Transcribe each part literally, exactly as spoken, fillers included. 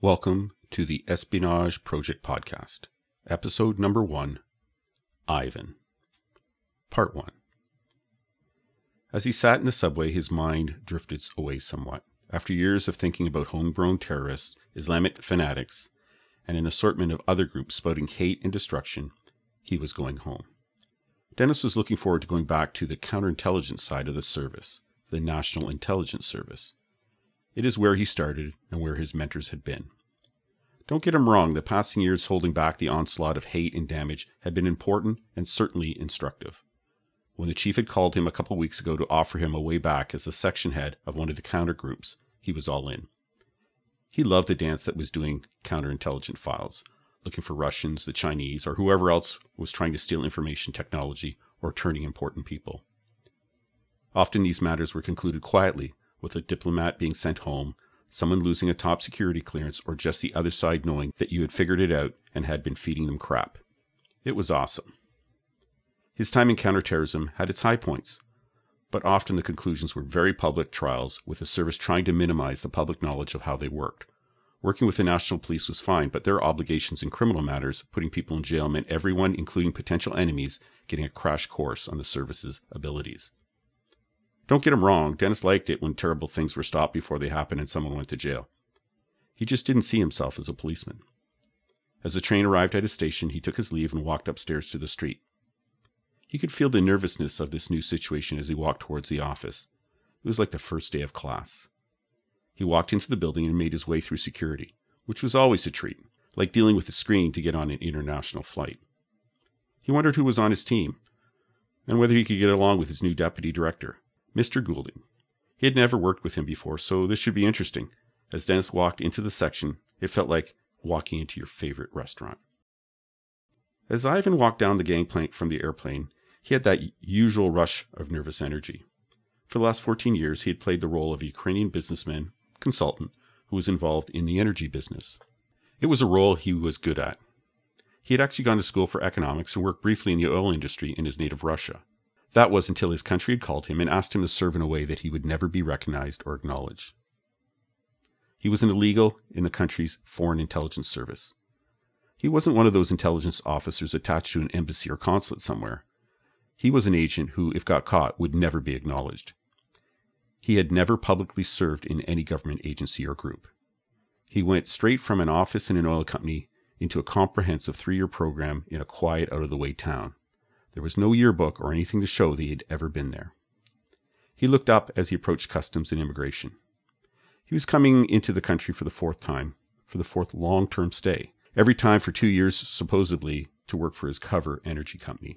Welcome to the Espionage Project Podcast, episode number one, Ivan. Part one. As he sat in the subway, his mind drifted away somewhat. After years of thinking about homegrown terrorists, Islamic fanatics, and an assortment of other groups spouting hate and destruction, he was going home. Dennis was looking forward to going back to the counterintelligence side of the service, the National Intelligence Service. It is where he started and where his mentors had been. Don't get him wrong, the passing years holding back the onslaught of hate and damage had been important and certainly instructive. When the chief had called him a couple weeks ago to offer him a way back as the section head of one of the counter groups, he was all in. He loved the dance that was doing counterintelligence files, looking for Russians, the Chinese, or whoever else was trying to steal information technology or turning important people. Often these matters were concluded quietly, with a diplomat being sent home, someone losing a top security clearance, or just the other side knowing that you had figured it out and had been feeding them crap. It was awesome. His time in counterterrorism had its high points, but often the conclusions were very public trials, with the service trying to minimize the public knowledge of how they worked. Working with the National Police was fine, but their obligations in criminal matters, putting people in jail, meant everyone, including potential enemies, getting a crash course on the service's abilities. Don't get him wrong, Dennis liked it when terrible things were stopped before they happened and someone went to jail. He just didn't see himself as a policeman. As the train arrived at his station, he took his leave and walked upstairs to the street. He could feel the nervousness of this new situation as he walked towards the office. It was like the first day of class. He walked into the building and made his way through security, which was always a treat, like dealing with a screening to get on an international flight. He wondered who was on his team, and whether he could get along with his new deputy director, Mister Goulding. He had never worked with him before, so this should be interesting. As Dennis walked into the section, it felt like walking into your favorite restaurant. As Ivan walked down the gangplank from the airplane, he had that usual rush of nervous energy. For the last fourteen years, he had played the role of a Ukrainian businessman, consultant, who was involved in the energy business. It was a role he was good at. He had actually gone to school for economics and worked briefly in the oil industry in his native Russia. That was until his country had called him and asked him to serve in a way that he would never be recognized or acknowledged. He was an illegal in the country's foreign intelligence service. He wasn't one of those intelligence officers attached to an embassy or consulate somewhere. He was an agent who, if got caught, would never be acknowledged. He had never publicly served in any government agency or group. He went straight from an office in an oil company into a comprehensive three-year program in a quiet, out-of-the-way town. There was no yearbook or anything to show that he had ever been there. He looked up as he approached customs and immigration. He was coming into the country for the fourth time, for the fourth long-term stay, every time for two years supposedly to work for his cover energy company.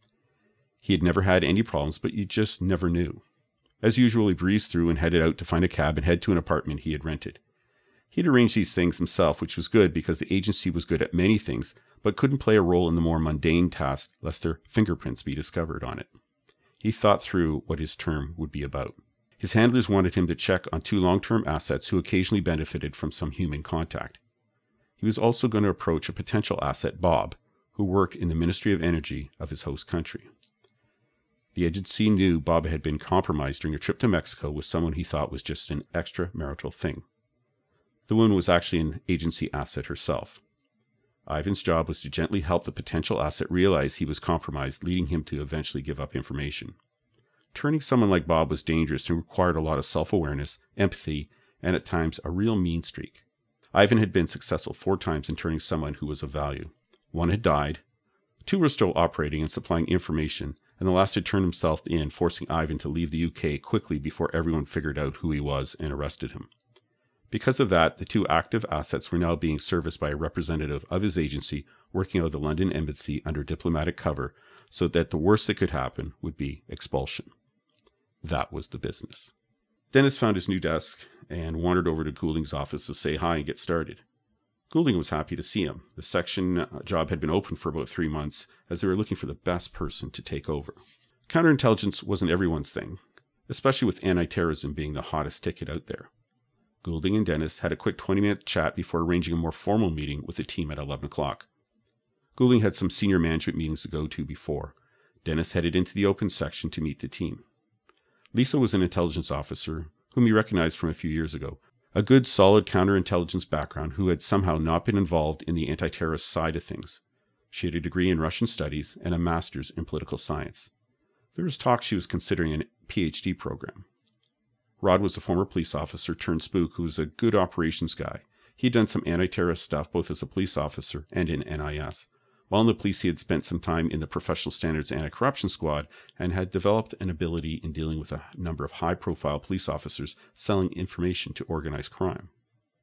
He had never had any problems, but you just never knew. As usual, he breezed through and headed out to find a cab and head to an apartment he had rented. He had arranged these things himself, which was good because the agency was good at many things, but couldn't play a role in the more mundane tasks lest their fingerprints be discovered on it. He thought through what his term would be about. His handlers wanted him to check on two long-term assets who occasionally benefited from some human contact. He was also going to approach a potential asset, Bob, who worked in the Ministry of Energy of his host country. The agency knew Bob had been compromised during a trip to Mexico with someone he thought was just an extramarital thing. The woman was actually an agency asset herself. Ivan's job was to gently help the potential asset realize he was compromised, leading him to eventually give up information. Turning someone like Bob was dangerous and required a lot of self-awareness, empathy, and at times a real mean streak. Ivan had been successful four times in turning someone who was of value. One had died, two were still operating and supplying information, and the last had turned himself in, forcing Ivan to leave the U K quickly before everyone figured out who he was and arrested him. Because of that, the two active assets were now being serviced by a representative of his agency working out of the London embassy under diplomatic cover, so that the worst that could happen would be expulsion. That was the business. Dennis found his new desk and wandered over to Goulding's office to say hi and get started. Goulding was happy to see him. The section job had been open for about three months, as they were looking for the best person to take over. Counterintelligence wasn't everyone's thing, especially with anti-terrorism being the hottest ticket out there. Goulding and Dennis had a quick twenty-minute chat before arranging a more formal meeting with the team at eleven o'clock. Goulding had some senior management meetings to go to before. Dennis headed into the open section to meet the team. Lisa was an intelligence officer, whom he recognized from a few years ago. a good, solid counterintelligence background who had somehow not been involved in the anti-terrorist side of things. She had a degree in Russian studies and a master's in political science. There was talk she was considering a P H D program. Rod was a former police officer turned spook who was a good operations guy. He had done some anti-terrorist stuff both as a police officer and in N I S. While in the police, he had spent some time in the Professional Standards Anti-Corruption Squad and had developed an ability in dealing with a number of high-profile police officers selling information to organized crime.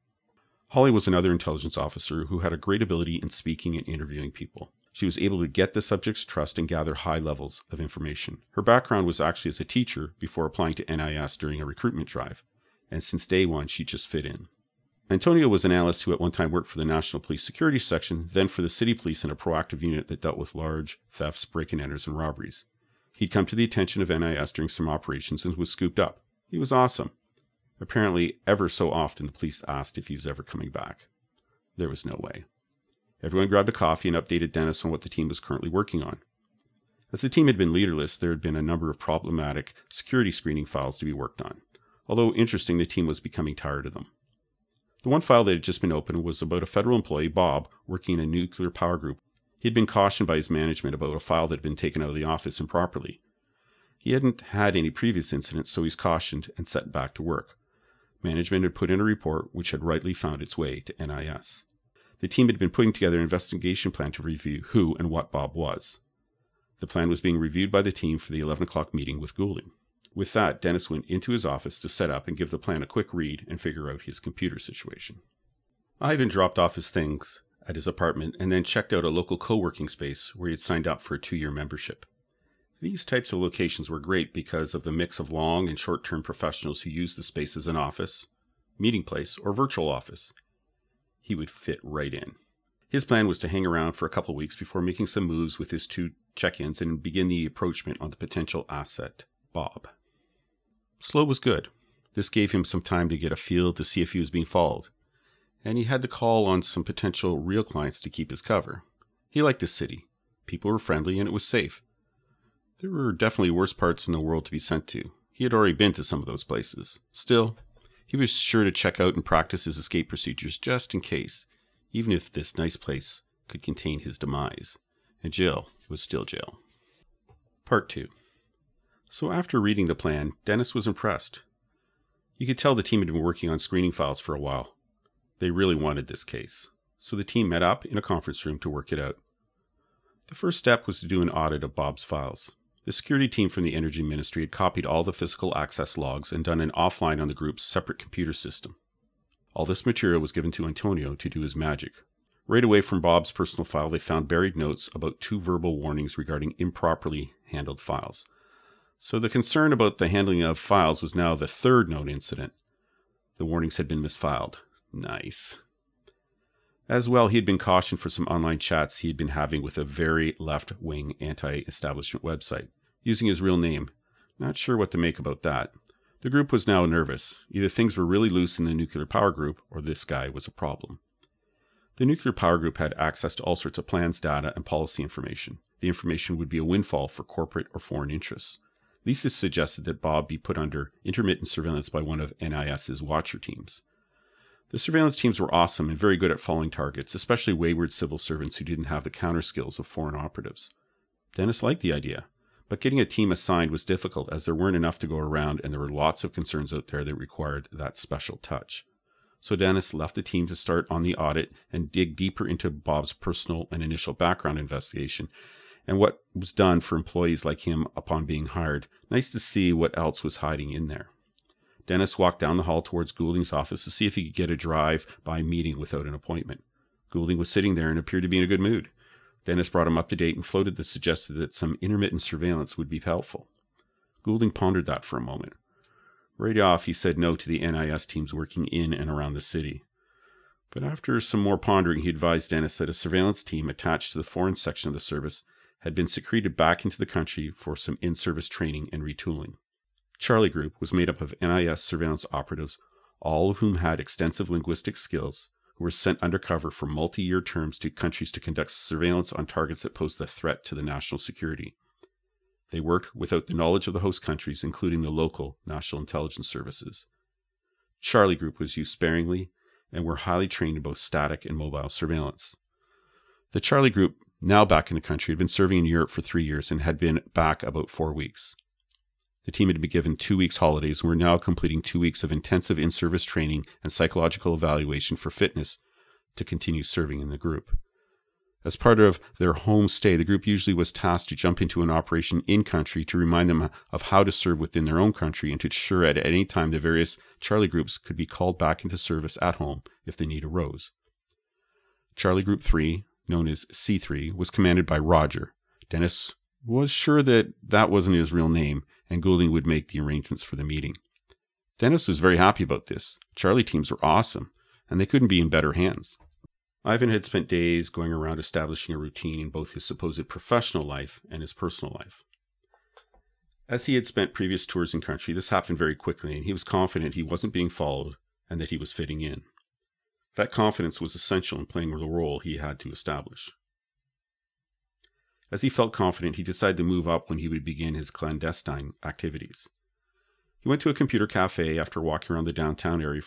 Holly was another intelligence officer who had a great ability in speaking and interviewing people. She was able to get the subject's trust and gather high levels of information. Her background was actually as a teacher before applying to N I S during a recruitment drive, and since day one, she just fit in. Antonio was an analyst who at one time worked for the National Police Security Section, then for the City Police in a proactive unit that dealt with large thefts, break-and-enters, and robberies. He'd come to the attention of N I S during some operations and was scooped up. He was awesome. Apparently, ever so often, the police asked if he's ever coming back. There was no way. Everyone grabbed a coffee and updated Dennis on what the team was currently working on. As the team had been leaderless, there had been a number of problematic security screening files to be worked on. Although interesting, the team was becoming tired of them. The one file that had just been opened was about a federal employee, Bob, working in a nuclear power group. He had been cautioned by his management about a file that had been taken out of the office improperly. He hadn't had any previous incidents, so he's cautioned and sent back to work. Management had put in a report which had rightly found its way to N I S. The team had been putting together an investigation plan to review who and what Bob was. The plan was being reviewed by the team for the eleven o'clock meeting with Goulding. With that, Dennis went into his office to set up and give the plan a quick read and figure out his computer situation. Ivan dropped off his things at his apartment and then checked out a local co-working space where he had signed up for a two-year membership. These types of locations were great because of the mix of long and short-term professionals who use the space as an office, meeting place, or virtual office. He would fit right in. His plan was to hang around for a couple of weeks before making some moves with his two check-ins and begin the approachment on the potential asset, Bob. Slow was good. This gave him some time to get a feel to see if he was being followed, and he had to call on some potential real clients to keep his cover. He liked the city. People were friendly and it was safe. There were definitely worse parts in the world to be sent to. He had already been to some of those places. Still, he was sure to check out and practice his escape procedures just in case, even if this nice place could contain his demise. And jail was still jail. Part two. So after reading the plan, Dennis was impressed. You could tell the team had been working on screening files for a while. They really wanted this case, so the team met up in a conference room to work it out. The first step was to do an audit of Bob's files. The security team from the Energy Ministry had copied all the physical access logs and done an offline on the group's separate computer system. All this material was given to Antonio to do his magic. Right away from Bob's personal file, they found buried notes about two verbal warnings regarding improperly handled files. So the concern about the handling of files was now the third known incident. The warnings had been misfiled. Nice. As well, he had been cautioned for some online chats he had been having with a very left-wing anti-establishment website, using his real name. Not sure what to make about that. The group was now nervous. Either things were really loose in the nuclear power group, or this guy was a problem. The nuclear power group had access to all sorts of plans, data, and policy information. The information would be a windfall for corporate or foreign interests. Lisa suggested that Bob be put under intermittent surveillance by one of N I S's watcher teams. The surveillance teams were awesome and very good at following targets, especially wayward civil servants who didn't have the counter skills of foreign operatives. Dennis liked the idea, but getting a team assigned was difficult as there weren't enough to go around and there were lots of concerns out there that required that special touch. So Dennis left the team to start on the audit and dig deeper into Bob's personal and initial background investigation and what was done for employees like him upon being hired. Nice to see what else was hiding in there. Dennis walked down the hall towards Goulding's office to see if he could get a drive-by meeting without an appointment. Goulding was sitting there and appeared to be in a good mood. Dennis brought him up to date and floated the suggestion that some intermittent surveillance would be helpful. Goulding pondered that for a moment. Right off, he said no to the N I S teams working in and around the city. But after some more pondering, he advised Dennis that a surveillance team attached to the foreign section of the service had been secreted back into the country for some in-service training and retooling. Charlie Group was made up of N I S surveillance operatives, all of whom had extensive linguistic skills, who were sent undercover for multi-year terms to countries to conduct surveillance on targets that posed a threat to the national security. They worked without the knowledge of the host countries, including the local national intelligence services. Charlie Group was used sparingly and were highly trained in both static and mobile surveillance. The Charlie Group, now back in the country, had been serving in Europe for three years and had been back about four weeks. The team had been given two weeks holidays and were now completing two weeks of intensive in-service training and psychological evaluation for fitness to continue serving in the group. As part of their home stay, the group usually was tasked to jump into an operation in-country to remind them of how to serve within their own country and to ensure at any time the various Charlie Groups could be called back into service at home if the need arose. Charlie Group three, known as C three, was commanded by Roger. Dennis was sure that that wasn't his real name, and Goulding would make the arrangements for the meeting. Dennis was very happy about this. Charlie teams were awesome, and they couldn't be in better hands. Ivan had spent days going around establishing a routine in both his supposed professional life and his personal life. As he had spent previous tours in country, this happened very quickly, and he was confident he wasn't being followed and that he was fitting in. That confidence was essential in playing the role he had to establish. As he felt confident, he decided to move up when he would begin his clandestine activities. He went to a computer cafe after walking around the downtown area.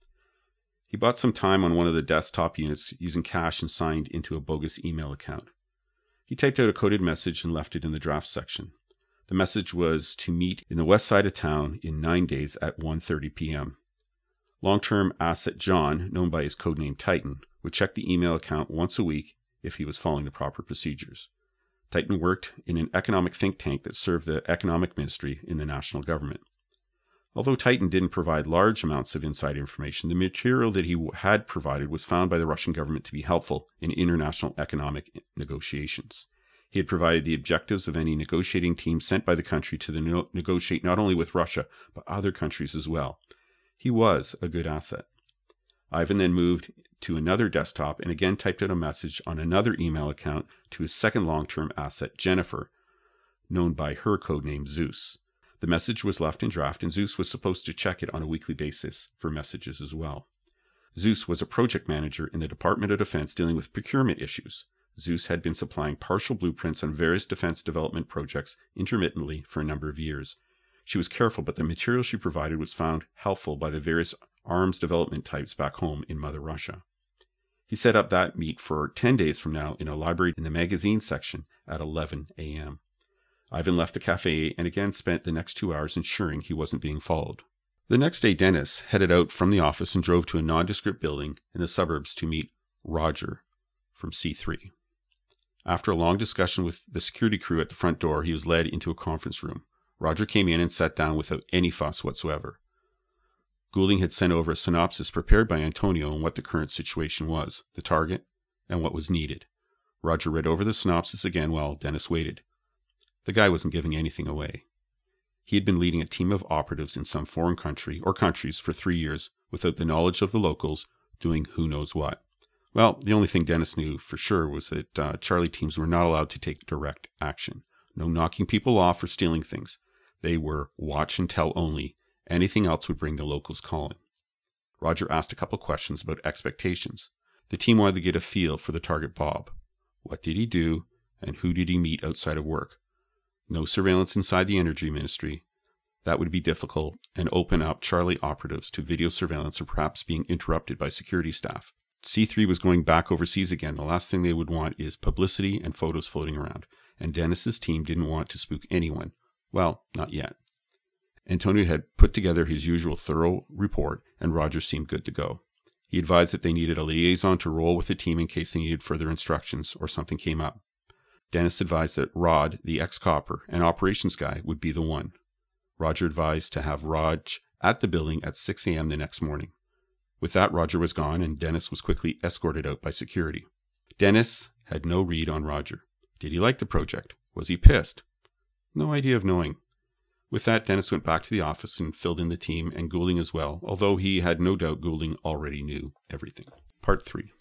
He bought some time on one of the desktop units using cash and signed into a bogus email account. He typed out a coded message and left it in the draft section. The message was to meet in the west side of town in nine days at one thirty p.m. Long-term asset John, known by his codename Titan, would check the email account once a week if he was following the proper procedures. Titan worked in an economic think tank that served the economic ministry in the national government. Although Titan didn't provide large amounts of inside information, the material that he had provided was found by the Russian government to be helpful in international economic negotiations. He had provided the objectives of any negotiating team sent by the country to the no- negotiate not only with Russia, but other countries as well. He was a good asset. Ivan then moved to another desktop and again typed out a message on another email account to his second long-term asset, Jennifer, known by her codename Zeus. The message was left in draft, and Zeus was supposed to check it on a weekly basis for messages as well. Zeus was a project manager in the Department of Defense dealing with procurement issues. Zeus had been supplying partial blueprints on various defense development projects intermittently for a number of years. She was careful, but the material she provided was found helpful by the various arms development types back home in Mother Russia. He set up that meet for ten days from now in a library in the magazine section at eleven a.m. Ivan left the cafe and again spent the next two hours ensuring he wasn't being followed. The next day, Dennis headed out from the office and drove to a nondescript building in the suburbs to meet Roger from C three. After a long discussion with the security crew at the front door, he was led into a conference room. Roger came in and sat down without any fuss whatsoever. Goulding had sent over a synopsis prepared by Antonio on what the current situation was, the target, and what was needed. Roger read over the synopsis again while Dennis waited. The guy wasn't giving anything away. He had been leading a team of operatives in some foreign country or countries for three years without the knowledge of the locals, doing who knows what. Well, the only thing Dennis knew for sure was that uh, Charlie teams were not allowed to take direct action. No knocking people off or stealing things. They were watch and tell only. Anything else would bring the locals calling. Roger asked a couple questions about expectations. The team wanted to get a feel for the target Bob. What did he do, and who did he meet outside of work? No surveillance inside the energy ministry. That would be difficult and open up Charlie operatives to video surveillance or perhaps being interrupted by security staff. C three was going back overseas again. The last thing they would want is publicity and photos floating around. And Dennis's team didn't want to spook anyone. Well, not yet. Antonio had put together his usual thorough report, and Roger seemed good to go. He advised that they needed a liaison to roll with the team in case they needed further instructions or something came up. Dennis advised that Rod, the ex-copper and operations guy, would be the one. Roger advised to have Raj at the building at six a.m. the next morning. With that, Roger was gone, and Dennis was quickly escorted out by security. Dennis had no read on Roger. Did he like the project? Was he pissed? No idea of knowing. With that, Dennis went back to the office and filled in the team, and Goulding as well, although he had no doubt Goulding already knew everything. Part three.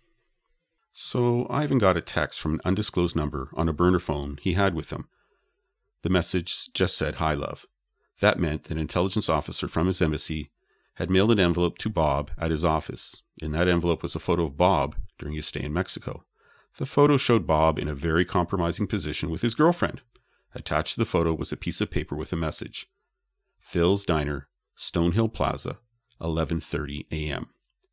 So Ivan got a text from an undisclosed number on a burner phone he had with him. The message just said, "Hi, love." That meant that an intelligence officer from his embassy had mailed an envelope to Bob at his office. In that envelope was a photo of Bob during his stay in Mexico. The photo showed Bob in a very compromising position with his girlfriend. Attached to the photo was a piece of paper with a message. Phil's Diner, Stonehill Plaza, eleven thirty a.m.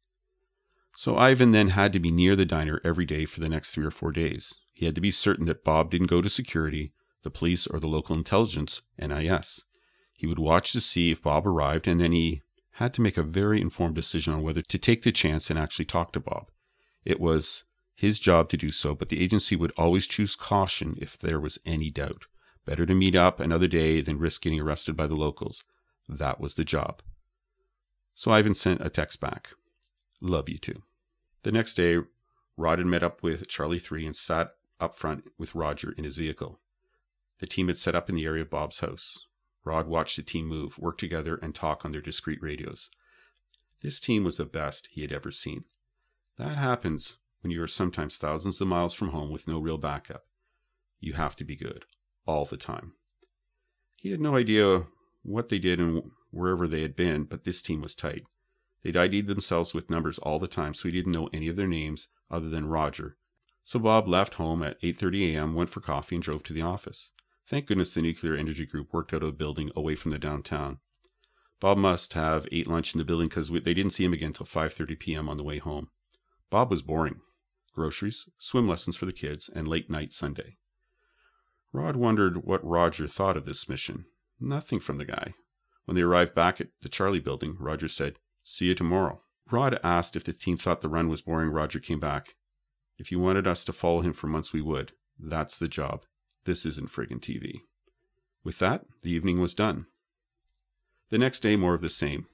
So Ivan then had to be near the diner every day for the next three or four days. He had to be certain that Bob didn't go to security, the police, or the local intelligence, N I S. He would watch to see if Bob arrived, and then he had to make a very informed decision on whether to take the chance and actually talk to Bob. It was his job to do so, but the agency would always choose caution if there was any doubt. Better to meet up another day than risk getting arrested by the locals. That was the job. So Ivan sent a text back. Love you too. The next day, Rod had met up with Charlie three and sat up front with Roger in his vehicle. The team had set up in the area of Bob's house. Rod watched the team move, work together, and talk on their discreet radios. This team was the best he had ever seen. That happens when you are sometimes thousands of miles from home with no real backup. You have to be good, all the time. He had no idea what they did and wherever they had been, but this team was tight. They'd I D'd themselves with numbers all the time, so he didn't know any of their names other than Roger. So Bob left home at eight thirty a.m., went for coffee, and drove to the office. Thank goodness the nuclear energy group worked out of a building away from the downtown. Bob must have ate lunch in the building because they didn't see him again until five thirty p.m. on the way home. Bob was boring. Groceries, swim lessons for the kids, and late night Sunday. Rod wondered what Roger thought of this mission. Nothing from the guy. When they arrived back at the Charlie building, Roger said, "See you tomorrow." Rod asked if the team thought the run was boring. Roger came back. "If you wanted us to follow him for months, we would. That's the job. This isn't friggin' T V." With that, the evening was done. The next day, more of the same.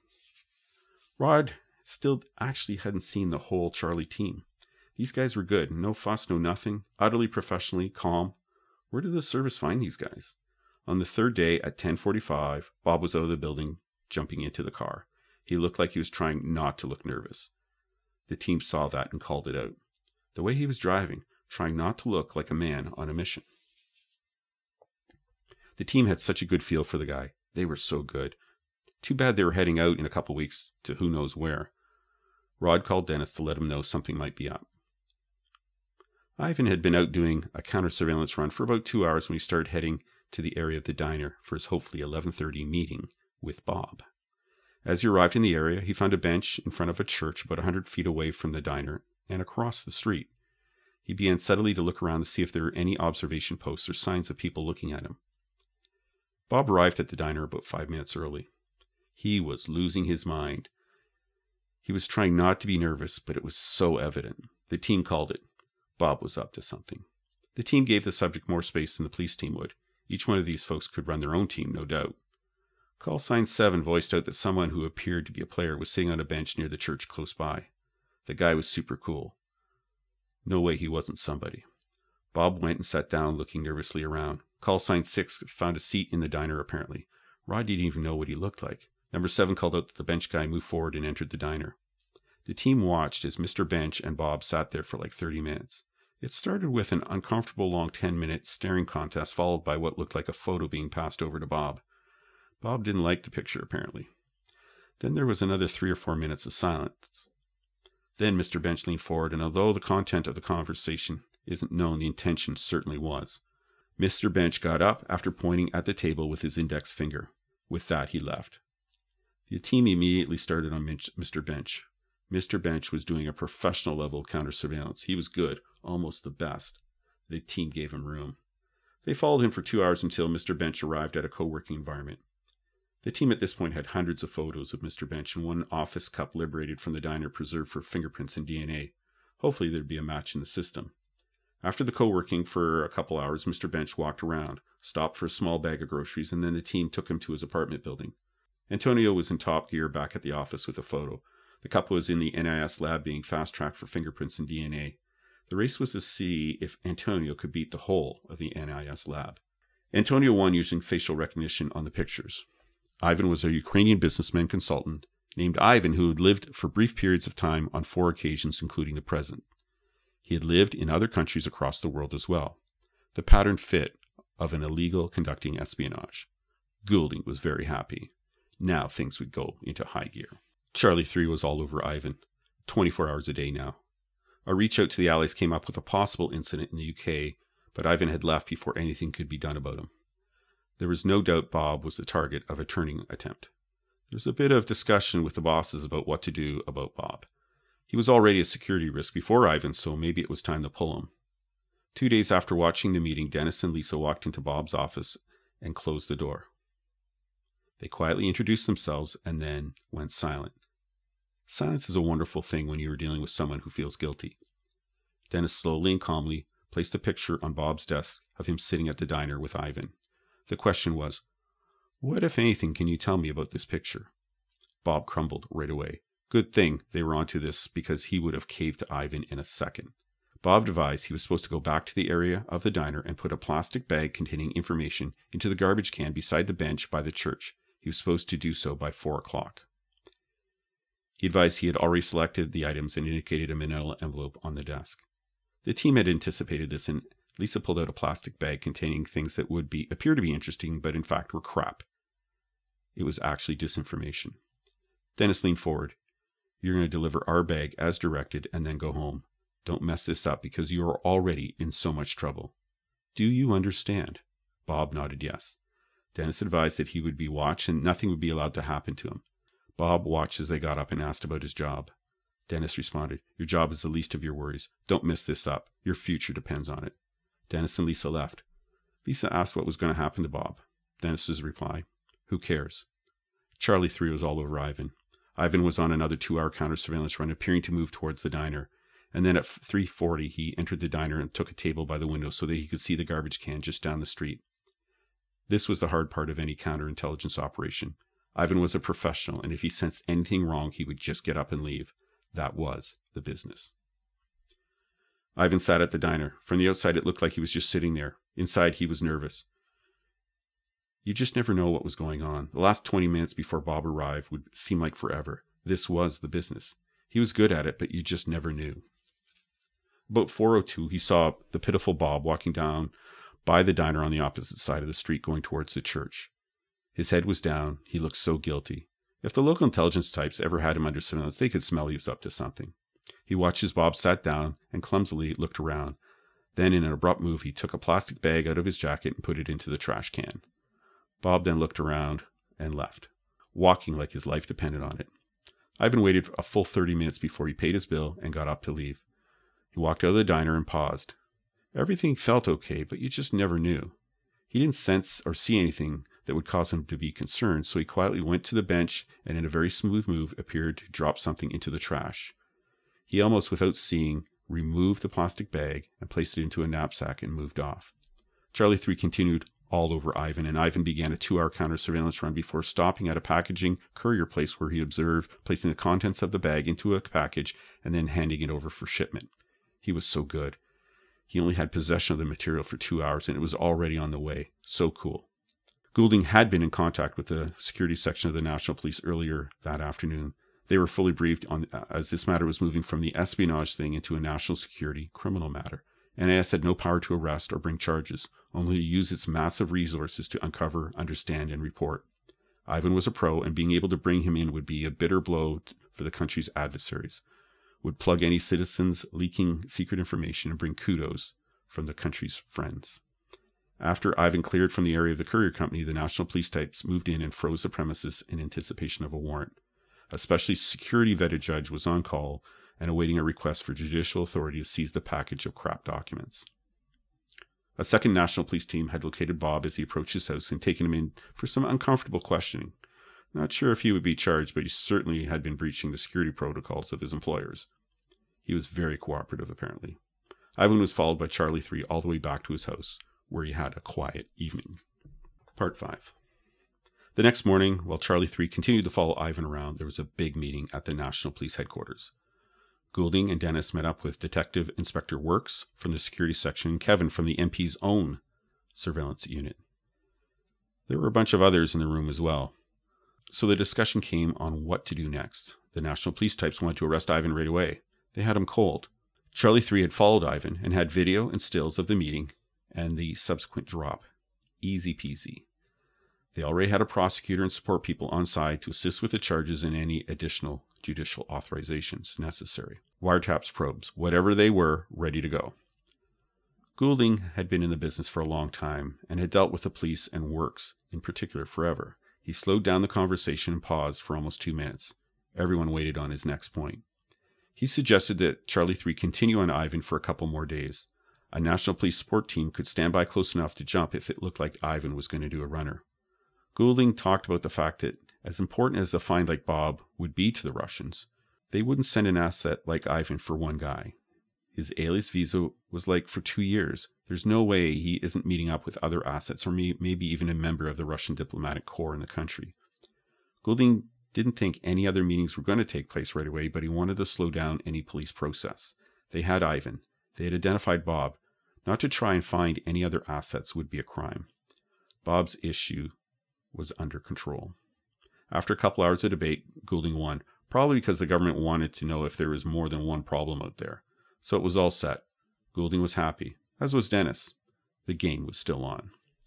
Rod still actually hadn't seen the whole Charlie team. These guys were good. No fuss, no nothing. Utterly professionally calm. Where did the service find these guys? On the third day at ten forty-five, Bob was out of the building, jumping into the car. He looked like he was trying not to look nervous. The team saw that and called it out. The way he was driving, trying not to look like a man on a mission. The team had such a good feel for the guy. They were so good. Too bad they were heading out in a couple weeks to who knows where. Rod called Dennis to let him know something might be up. Ivan had been out doing a counter-surveillance run for about two hours when he started heading to the area of the diner for his hopefully eleven thirty meeting with Bob. As he arrived in the area, he found a bench in front of a church about one hundred feet away from the diner and across the street. He began subtly to look around to see if there were any observation posts or signs of people looking at him. Bob arrived at the diner about five minutes early. He was losing his mind. He was trying not to be nervous, but it was so evident. The team called it. Bob was up to something. The team gave the subject more space than the police team would. Each one of these folks could run their own team, no doubt. Call sign seven voiced out that someone who appeared to be a player was sitting on a bench near the church close by. The guy was super cool. No way he wasn't somebody. Bob went and sat down, looking nervously around. Call sign six found a seat in the diner, apparently. Rod didn't even know what he looked like. Number seven called out that the bench guy moved forward and entered the diner. The team watched as Mister Bench and Bob sat there for like thirty minutes. It started with an uncomfortable long ten-minute staring contest, followed by what looked like a photo being passed over to Bob. Bob didn't like the picture, apparently. Then there was another three or four minutes of silence. Then Mister Bench leaned forward, and although the content of the conversation isn't known, the intention certainly was. Mister Bench got up after pointing at the table with his index finger. With that, he left. The team immediately started on Mister Bench. Mister Bench was doing a professional level of counter-surveillance. He was good, almost the best. The team gave him room. They followed him for two hours until Mister Bench arrived at a co-working environment. The team at this point had hundreds of photos of Mister Bench and one office cup liberated from the diner preserved for fingerprints and D N A. Hopefully there'd be a match in the system. After the co-working for a couple hours, Mister Bench walked around, stopped for a small bag of groceries, and then the team took him to his apartment building. Antonio was in top gear back at the office with a photo. The couple was in the N I S lab being fast-tracked for fingerprints and D N A. The race was to see if Antonio could beat the whole of the N I S lab. Antonio won using facial recognition on the pictures. Ivan was a Ukrainian businessman consultant named Ivan who had lived for brief periods of time on four occasions, including the present. He had lived in other countries across the world as well. The pattern fit of an illegal conducting espionage. Goulding was very happy. Now things would go into high gear. Charlie three was all over Ivan, twenty-four hours a day now. A reach out to the Allies came up with a possible incident in the U K, but Ivan had left before anything could be done about him. There was no doubt Bob was the target of a turning attempt. There was a bit of discussion with the bosses about what to do about Bob. He was already a security risk before Ivan, so maybe it was time to pull him. Two days after watching the meeting, Dennis and Lisa walked into Bob's office and closed the door. They quietly introduced themselves and then went silent. Silence is a wonderful thing when you are dealing with someone who feels guilty. Dennis slowly and calmly placed a picture on Bob's desk of him sitting at the diner with Ivan. The question was, "What, if anything, can you tell me about this picture?" Bob crumbled right away. Good thing they were onto this, because he would have caved to Ivan in a second. Bob advised he was supposed to go back to the area of the diner and put a plastic bag containing information into the garbage can beside the bench by the church. He was supposed to do so by four o'clock. He advised he had already selected the items and indicated a manila envelope on the desk. The team had anticipated this, and Lisa pulled out a plastic bag containing things that would be appear to be interesting, but in fact were crap. It was actually disinformation. Dennis leaned forward. "You're going to deliver our bag as directed and then go home. Don't mess this up because you are already in so much trouble. Do you understand?" Bob nodded yes. Dennis advised that he would be watched and nothing would be allowed to happen to him. Bob watched as they got up and asked about his job. Dennis responded, "Your job is the least of your worries. Don't mess this up. Your future depends on it." Dennis and Lisa left. Lisa asked what was going to happen to Bob. Dennis's reply, "Who cares?" Charlie three was all over Ivan. Ivan was on another two-hour counter-surveillance run, appearing to move towards the diner. And then at three forty, he entered the diner and took a table by the window so that he could see the garbage can just down the street. This was the hard part of any counterintelligence operation. Ivan was a professional, and if he sensed anything wrong, he would just get up and leave. That was the business. Ivan sat at the diner. From the outside, it looked like he was just sitting there. Inside, he was nervous. You just never know what was going on. The last twenty minutes before Bob arrived would seem like forever. This was the business. He was good at it, but you just never knew. About four oh two, he saw the pitiful Bob walking down by the diner on the opposite side of the street going towards the church. His head was down. He looked so guilty. If the local intelligence types ever had him under surveillance, they could smell he was up to something. He watched as Bob sat down and clumsily looked around. Then, in an abrupt move, he took a plastic bag out of his jacket and put it into the trash can. Bob then looked around and left, walking like his life depended on it. Ivan waited a full thirty minutes before he paid his bill and got up to leave. He walked out of the diner and paused. Everything felt okay, but you just never knew. He didn't sense or see anything that would cause him to be concerned, so he quietly went to the bench and in a very smooth move appeared to drop something into the trash. He almost without seeing removed the plastic bag and placed it into a knapsack and moved off. Charlie three continued all over Ivan, and Ivan began a two-hour counter-surveillance run before stopping at a packaging courier place where he observed placing the contents of the bag into a package and then handing it over for shipment. He was so good. He only had possession of the material for two hours, and it was already on the way. So cool. Goulding had been in contact with the security section of the National Police earlier that afternoon. They were fully briefed on as this matter was moving from the espionage thing into a national security criminal matter. N I S had no power to arrest or bring charges, only to use its massive resources to uncover, understand, and report. Ivan was a pro, and being able to bring him in would be a bitter blow for the country's adversaries, would plug any citizens leaking secret information and bring kudos from the country's friends. After Ivan cleared from the area of the courier company, the National Police types moved in and froze the premises in anticipation of a warrant. A specially security-vetted judge was on call and awaiting a request for judicial authority to seize the package of crap documents. A second National Police team had located Bob as he approached his house and taken him in for some uncomfortable questioning. Not sure if he would be charged, but he certainly had been breaching the security protocols of his employers. He was very cooperative, apparently. Ivan was followed by Charlie three all the way back to his house, where he had a quiet evening. Part five. The next morning, while Charlie three continued to follow Ivan around, there was a big meeting at the National Police headquarters. Goulding and Dennis met up with Detective Inspector Works from the security section and Kevin from the M P's own surveillance unit. There were a bunch of others in the room as well. So the discussion came on what to do next. The National Police types wanted to arrest Ivan right away. They had him cold. Charlie three had followed Ivan and had video and stills of the meeting and the subsequent drop. Easy peasy. They already had a prosecutor and support people on side to assist with the charges and any additional judicial authorizations necessary. Wiretaps, probes, whatever they were, ready to go. Goulding had been in the business for a long time and had dealt with the police and Works in particular forever. He slowed down the conversation and paused for almost two minutes. Everyone waited on his next point. He suggested that Charlie three continue on Ivan for a couple more days. A National Police support team could stand by close enough to jump if it looked like Ivan was going to do a runner. Goulding talked about the fact that, as important as a find like Bob would be to the Russians, they wouldn't send an asset like Ivan for one guy. His alias visa was like for two years. There's no way he isn't meeting up with other assets or may, maybe even a member of the Russian diplomatic corps in the country. Goulding didn't think any other meetings were going to take place right away, but he wanted to slow down any police process. They had Ivan. They had identified Bob. Not to try and find any other assets would be a crime. Bob's issue was under control. After a couple hours of debate, Goulding won, probably because the government wanted to know if there was more than one problem out there. So it was all set. Goulding was happy, as was Dennis. The game was still on.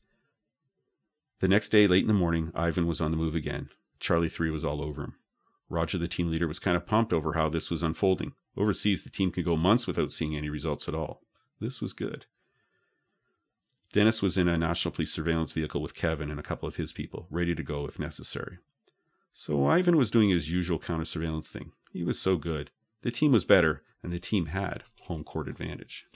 The next day, late in the morning, Ivan was on the move again. Charlie three was all over him. Roger, the team leader, was kind of pumped over how this was unfolding. Overseas, the team could go months without seeing any results at all. This was good. Dennis was in a National Police surveillance vehicle with Kevin and a couple of his people, ready to go if necessary. So Ivan was doing his usual counter-surveillance thing. He was so good. The team was better, and the team had home court advantage.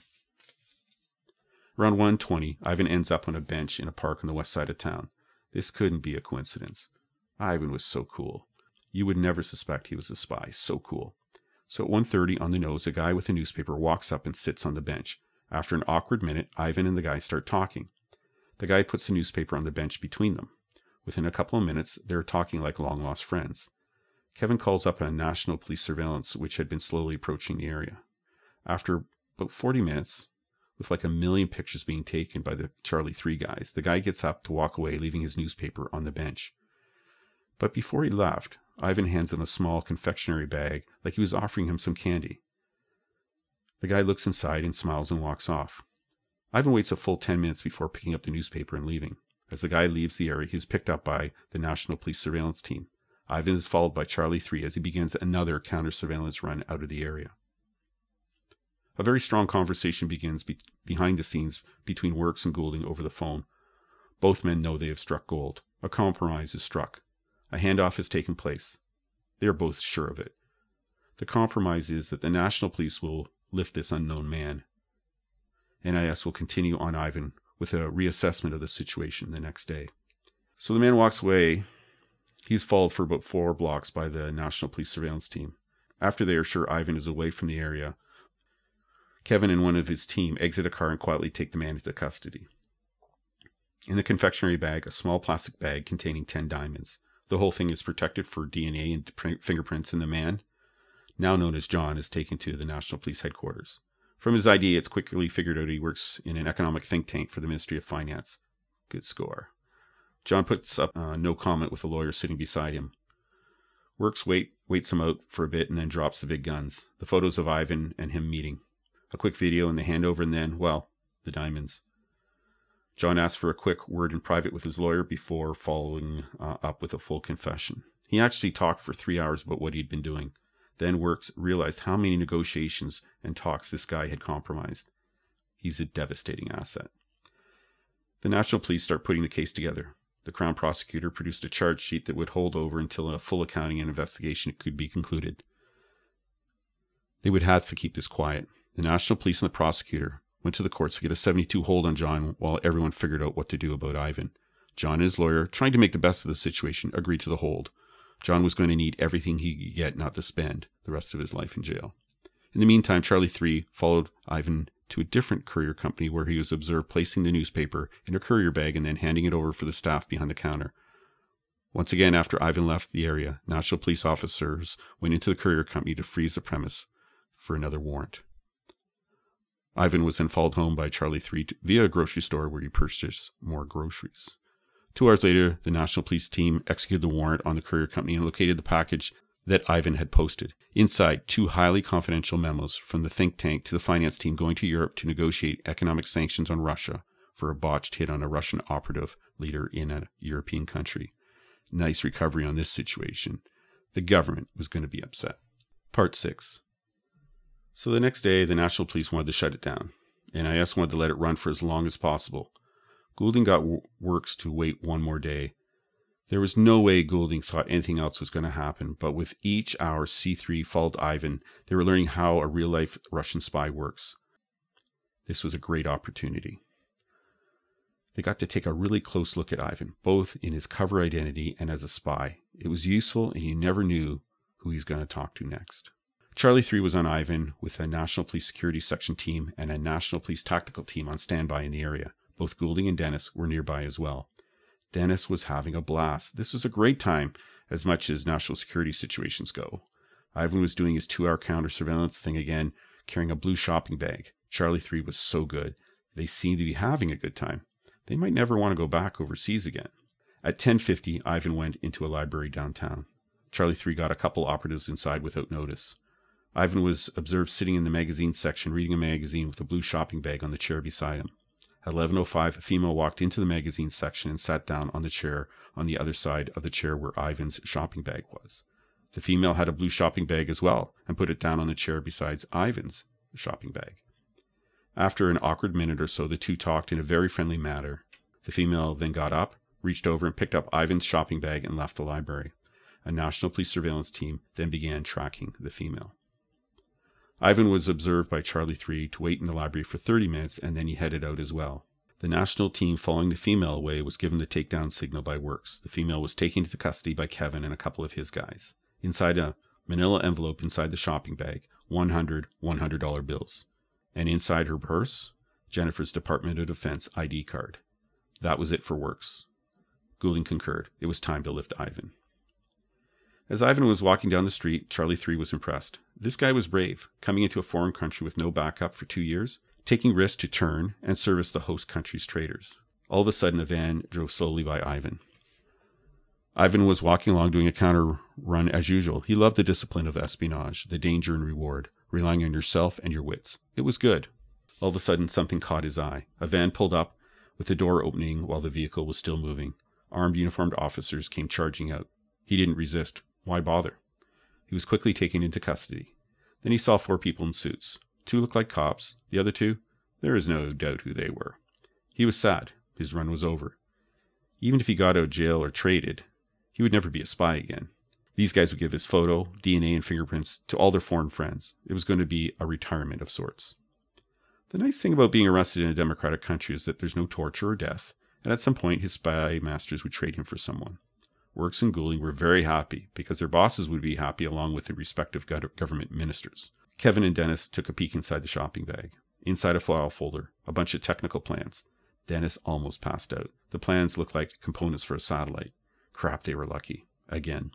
Around one twenty, Ivan ends up on a bench in a park on the west side of town. This couldn't be a coincidence. Ivan was so cool. You would never suspect he was a spy. So cool. So at one thirty on the nose, a guy with a newspaper walks up and sits on the bench. After an awkward minute, Ivan and the guy start talking. The guy puts the newspaper on the bench between them. Within a couple of minutes, they're talking like long-lost friends. Kevin calls up a National Police surveillance, which had been slowly approaching the area. After about forty minutes, with like a million pictures being taken by the Charlie three guys, the guy gets up to walk away, leaving his newspaper on the bench. But before he left, Ivan hands him a small confectionery bag, like he was offering him some candy. The guy looks inside and smiles and walks off. Ivan waits a full ten minutes before picking up the newspaper and leaving. As the guy leaves the area, he is picked up by the National Police surveillance team. Ivan is followed by Charlie three as he begins another counter-surveillance run out of the area. A very strong conversation begins be- behind the scenes between Works and Goulding over the phone. Both men know they have struck gold. A compromise is struck. A handoff has taken place. They are both sure of it. The compromise is that the National Police will lift this unknown man. N I S will continue on Ivan with a reassessment of the situation the next day. So the man walks away. He's followed for about four blocks by the National Police surveillance team. After they are sure Ivan is away from the area, Kevin and one of his team exit a car and quietly take the man into custody. In the confectionery bag, a small plastic bag containing ten diamonds. The whole thing is protected for D N A and fingerprints, and the man, now known as John, is taken to the National Police headquarters. From his I D, it's quickly figured out he works in an economic think tank for the Ministry of Finance. Good score. John puts up uh, no comment with the lawyer sitting beside him. Works wait, waits him out for a bit and then drops the big guns. The photos of Ivan and him meeting. A quick video and the handover, and then, well, the diamonds. John asks for a quick word in private with his lawyer before following uh, up with a full confession. He actually talked for three hours about what he'd been doing. Then Works realized how many negotiations and talks this guy had compromised. He's a devastating asset. The National Police start putting the case together. The Crown Prosecutor produced a charge sheet that would hold over until a full accounting and investigation could be concluded. They would have to keep this quiet. The National Police and the prosecutor went to the courts to get a seventy-two hold on John while everyone figured out what to do about Ivan. John and his lawyer, trying to make the best of the situation, agreed to the hold. John was going to need everything he could get not to spend the rest of his life in jail. In the meantime, Charlie three followed Ivan to a different courier company where he was observed placing the newspaper in a courier bag and then handing it over for the staff behind the counter. Once again, after Ivan left the area, National Police officers went into the courier company to freeze the premise for another warrant. Ivan was then followed home by Charlie three via a grocery store where he purchased more groceries. Two hours later, the National Police team executed the warrant on the courier company and located the package that Ivan had posted. Inside, two highly confidential memos from the think tank to the finance team going to Europe to negotiate economic sanctions on Russia for a botched hit on a Russian operative leader in a European country. Nice recovery on this situation. The government was going to be upset. Part six. So the next day, the National Police wanted to shut it down. N I S wanted to let it run for as long as possible. Goulding got Works to wait one more day. There was no way Goulding thought anything else was going to happen, but with each hour C three followed Ivan, they were learning how a real-life Russian spy works. This was a great opportunity. They got to take a really close look at Ivan, both in his cover identity and as a spy. It was useful, and you never knew who he was going to talk to next. Charlie three was on Ivan with a National Police Security Section team and a National Police Tactical team on standby in the area. Both Goulding and Dennis were nearby as well. Dennis was having a blast. This was a great time, as much as national security situations go. Ivan was doing his two-hour counter-surveillance thing again, carrying a blue shopping bag. Charlie three was so good. They seemed to be having a good time. They might never want to go back overseas again. At ten fifty, Ivan went into a library downtown. Charlie three got a couple operatives inside without notice. Ivan was observed sitting in the magazine section reading a magazine with a blue shopping bag on the chair beside him. At eleven oh five, a female walked into the magazine section and sat down on the chair on the other side of the chair where Ivan's shopping bag was. The female had a blue shopping bag as well and put it down on the chair beside Ivan's shopping bag. After an awkward minute or so, the two talked in a very friendly manner. The female then got up, reached over and picked up Ivan's shopping bag and left the library. A National Police surveillance team then began tracking the female. Ivan was observed by Charlie three to wait in the library for thirty minutes, and then he headed out as well. The national team following the female away was given the takedown signal by Works. The female was taken into custody by Kevin and a couple of his guys. Inside a manila envelope inside the shopping bag, one hundred one hundred dollar bills. And inside her purse, Jennifer's Department of Defense I D card. That was it for Works. Goulding concurred. It was time to lift Ivan. As Ivan was walking down the street, Charlie three was impressed. This guy was brave, coming into a foreign country with no backup for two years, taking risks to turn and service the host country's traders. All of a sudden, a van drove slowly by Ivan. Ivan was walking along doing a counter run as usual. He loved the discipline of espionage, the danger and reward, relying on yourself and your wits. It was good. All of a sudden, something caught his eye. A van pulled up, with the door opening while the vehicle was still moving. Armed uniformed officers came charging out. He didn't resist. Why bother? He was quickly taken into custody. Then he saw four people in suits. Two looked like cops. The other two, there is no doubt who they were. He was sad. His run was over. Even if he got out of jail or traded, he would never be a spy again. These guys would give his photo, D N A, and fingerprints to all their foreign friends. It was going to be a retirement of sorts. The nice thing about being arrested in a democratic country is that there's no torture or death, and at some point his spy masters would trade him for someone. Works and Goulding were very happy because their bosses would be happy along with the respective government ministers. Kevin and Dennis took a peek inside the shopping bag. Inside a file folder, a bunch of technical plans. Dennis almost passed out. The plans looked like components for a satellite. Crap, they were lucky. Again.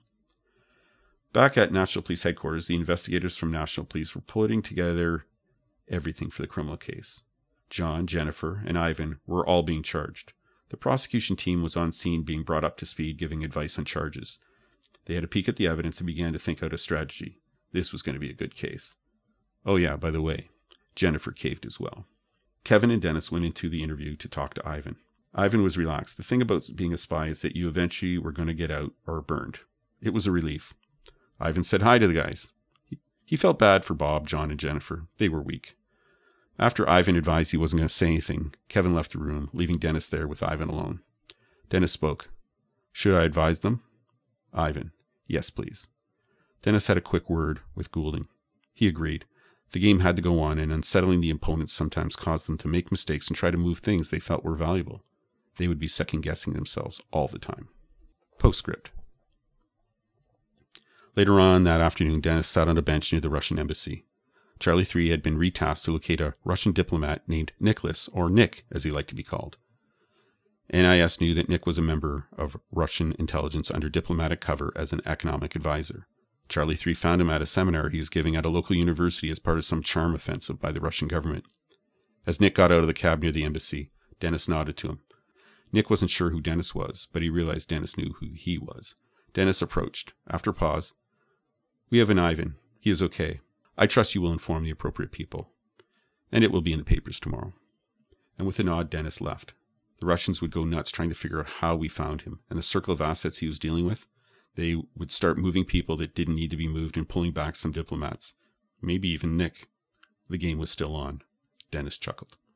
Back at National Police Headquarters, the investigators from National Police were putting together everything for the criminal case. John, Jennifer, and Ivan were all being charged. The prosecution team was on scene being brought up to speed, giving advice on charges. They had a peek at the evidence and began to think out a strategy. This was going to be a good case. Oh yeah, by the way, Jennifer caved as well. Kevin and Dennis went into the interview to talk to Ivan. Ivan was relaxed. The thing about being a spy is that you eventually were going to get out or burned. It was a relief. Ivan said hi to the guys. He, he felt bad for Bob, John, and Jennifer. They were weak. After Ivan advised he wasn't going to say anything, Kevin left the room, leaving Dennis there with Ivan alone. Dennis spoke. Should I advise them? Ivan. Yes, please. Dennis had a quick word with Goulding. He agreed. The game had to go on, and unsettling the opponents sometimes caused them to make mistakes and try to move things they felt were valuable. They would be second-guessing themselves all the time. Postscript. Later on that afternoon, Dennis sat on a bench near the Russian embassy. Charlie three had been retasked to locate a Russian diplomat named Nicholas, or Nick, as he liked to be called. N I S knew that Nick was a member of Russian intelligence under diplomatic cover as an economic advisor. Charlie three found him at a seminar he was giving at a local university as part of some charm offensive by the Russian government. As Nick got out of the cab near the embassy, Dennis nodded to him. Nick wasn't sure who Dennis was, but he realized Dennis knew who he was. Dennis approached. After a pause, "We have an Ivan. He is okay. I trust you will inform the appropriate people, and it will be in the papers tomorrow." And with a nod, Dennis left. The Russians would go nuts trying to figure out how we found him, and the circle of assets he was dealing with. They would start moving people that didn't need to be moved and pulling back some diplomats. Maybe even Nick. The game was still on. Dennis chuckled.